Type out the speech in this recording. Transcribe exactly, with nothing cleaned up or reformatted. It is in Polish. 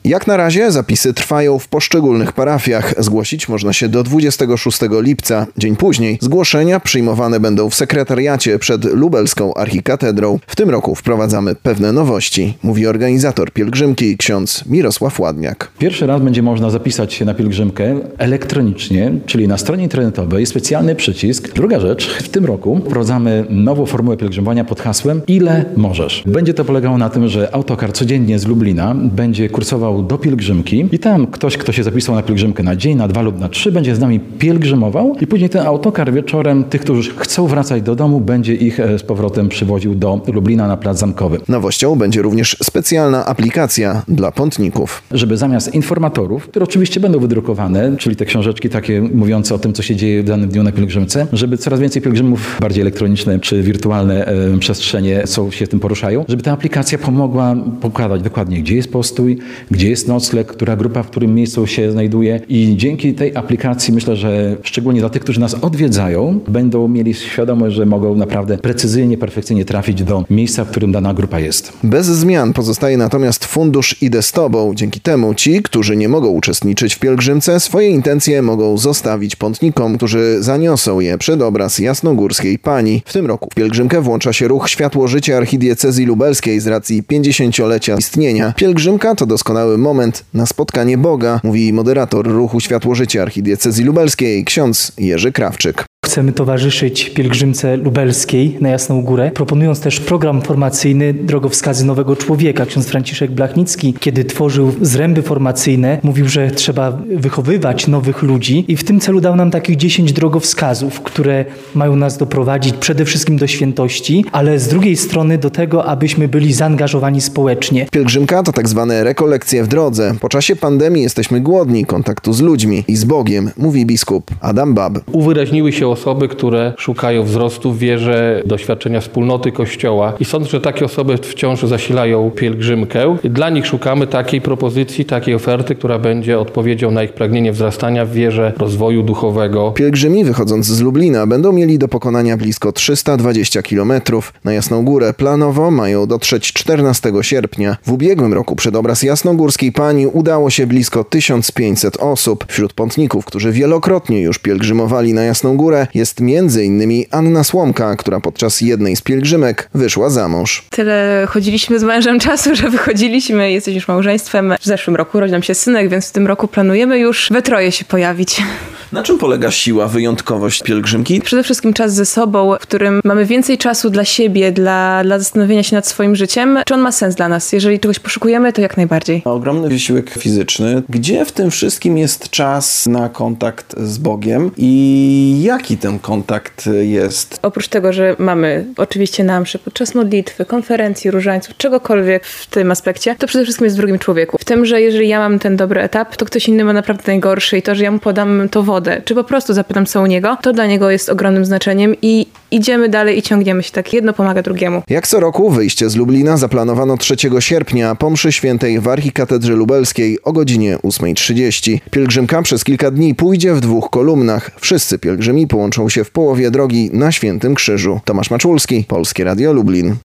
Jak na razie zapisy trwają w poszczególnych parafiach. Zgłosić można się do dwudziestego szóstego lipca. Dzień później zgłoszenia przyjmowane będą w sekretariacie przed lubelską archikatedrą. W tym roku wprowadzamy pewne nowości, mówi organizator pielgrzymki ksiądz Mirosław Ładniak. Pierwszy raz będzie można zapisać się na pielgrzymkę elektronicznie, czyli na stronie internetowej, specjalny przycisk. Druga rzecz, w tym roku wprowadzamy nową formułę pielgrzymowania pod hasłem Ile możesz. Będzie to polegało na tym, że autokar codziennie z Lublina będzie kursował do pielgrzymki i tam ktoś, kto się zapisał na pielgrzymkę na dzień, na dwa lub na trzy, będzie z nami pielgrzymował i później ten autokar wieczorem tych, którzy chcą wracać do domu, będzie ich z powrotem przywoził do Lublina na Plac Zamkowy. Nowością będzie również specjalna aplikacja dla pątników. Żeby zamiast informatorów, które oczywiście będą wydrukowane, czyli te książeczki takie mówiące o tym, co się dzieje w danym dniu na pielgrzymce, żeby coraz więcej pielgrzymów, bardziej elektroniczne czy wirtualne e, przestrzenie, co się tym poruszają, żeby ta aplikacja pomogła pokazać dokładnie, gdzie jest postój, gdzie jest nocleg, która grupa w którym miejscu się znajduje i dzięki tej aplikacji myślę, że szczególnie dla tych, którzy nas odwiedzają, będą mieli świadomość, że mogą naprawdę precyzyjnie, perfekcyjnie trafić do miejsca, w którym dana grupa jest. Bez zmian pozostaje natomiast fundusz Idę z Tobą. Dzięki temu ci, którzy nie mogą uczestniczyć w pielgrzymce, swoje intencje mogą zostawić pątnikom, którzy zaniosą je przed obraz Jasnogórskiej Pani. W tym roku w pielgrzymkę włącza się ruch Światło Życia Archidiecezji Lubelskiej z racji pięćdziesięciolecia istnienia. Pielgrzymka to doskonały moment na spotkanie Boga, mówi moderator ruchu Światło Życia Archidiecezji Lubelskiej ksiądz Jerzy Krawczyk. Chcemy towarzyszyć pielgrzymce lubelskiej na Jasną Górę, proponując też program formacyjny Drogowskazy Nowego Człowieka. Ksiądz Franciszek Blachnicki, kiedy tworzył zręby formacyjne, mówił, że trzeba wychowywać nowych ludzi i w tym celu dał nam takich dziesięć drogowskazów, które mają nas doprowadzić przede wszystkim do świętości, ale z drugiej strony do tego, abyśmy byli zaangażowani społecznie. Pielgrzymka to tak zwane rekolekcje w drodze. Po czasie pandemii jesteśmy głodni kontaktu z ludźmi i z Bogiem, mówi biskup Adam Bab. Uwyraźniły się osoby, które szukają wzrostu w wierze, doświadczenia wspólnoty Kościoła i sądzę, że takie osoby wciąż zasilają pielgrzymkę. Dla nich szukamy takiej propozycji, takiej oferty, która będzie odpowiedzią na ich pragnienie wzrastania w wierze, rozwoju duchowego. Pielgrzymi wychodząc z Lublina będą mieli do pokonania blisko trzysta dwadzieścia kilometrów. Na Jasną Górę planowo mają dotrzeć czternastego sierpnia. W ubiegłym roku przed obraz Jasnogórskiej Pani udało się blisko tysiąc pięćset osób. Wśród pątników, którzy wielokrotnie już pielgrzymowali na Jasną Górę, jest między innymi Anna Słomka, która podczas jednej z pielgrzymek wyszła za mąż. Tyle chodziliśmy z mężem czasu, że wychodziliśmy, jesteśmy już małżeństwem. W zeszłym roku rodził nam się synek, więc w tym roku planujemy już we troje się pojawić. Na czym polega siła, wyjątkowość pielgrzymki? Przede wszystkim czas ze sobą, w którym mamy więcej czasu dla siebie, dla, dla zastanowienia się nad swoim życiem. Czy on ma sens dla nas? Jeżeli czegoś poszukujemy, to jak najbardziej. Ogromny wysiłek fizyczny. Gdzie w tym wszystkim jest czas na kontakt z Bogiem i jaki ten kontakt jest? Oprócz tego, że mamy oczywiście na mszy podczas modlitwy, konferencji, różańców, czegokolwiek w tym aspekcie, to przede wszystkim jest w drugim człowieku. W tym, że jeżeli ja mam ten dobry etap, to ktoś inny ma naprawdę najgorszy i to, że ja mu podam to wodę, czy po prostu zapytam co u niego, to dla niego jest ogromnym znaczeniem i idziemy dalej i ciągniemy się tak. Jedno pomaga drugiemu. Jak co roku wyjście z Lublina zaplanowano trzeciego sierpnia po mszy świętej w Archikatedrze Lubelskiej o godzinie ósmej trzydzieści. Pielgrzymka przez kilka dni pójdzie w dwóch kolumnach. Wszyscy pielgrzymi połączą się w połowie drogi na Świętym Krzyżu. Tomasz Maczulski, Polskie Radio Lublin.